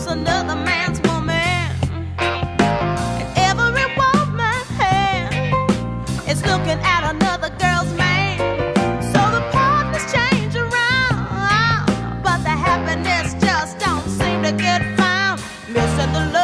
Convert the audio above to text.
another man's woman. And every woman's hand is looking at another girl's man. So the partners change around, but the happiness just don't seem to get found. Missing the love